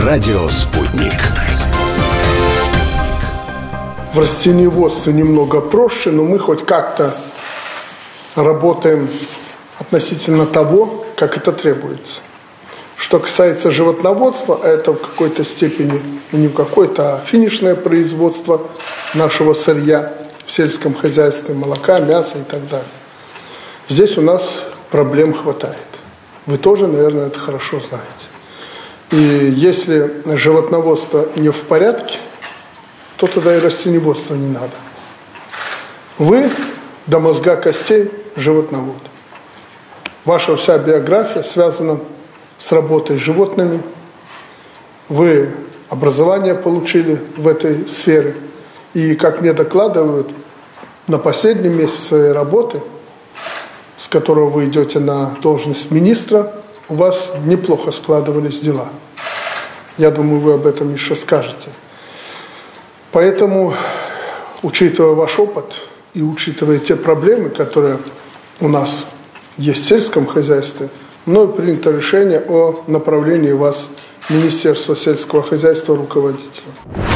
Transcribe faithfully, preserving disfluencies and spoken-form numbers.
Радио «Спутник». В растениеводстве немного проще, но мы хоть как-то работаем относительно того, как это требуется. Что касается животноводства, это в какой-то степени, не в какой-то, а финишное производство нашего сырья в сельском хозяйстве, молока, мяса и так далее. Здесь у нас проблем хватает. Вы тоже, наверное, это хорошо знаете. И если животноводство не в порядке, то тогда и растениеводство не надо. Вы до мозга костей животновод. Ваша вся биография связана с работой с животными. Вы образование получили в этой сфере. И, как мне докладывают, на последнем месяце своей работы, с которого вы идете на должность министра, у вас неплохо складывались дела. Я думаю, вы об этом еще скажете. Поэтому, учитывая ваш опыт и учитывая те проблемы, которые у нас есть в сельском хозяйстве, мною принято решение о направлении вас в Министерство сельского хозяйства руководителя.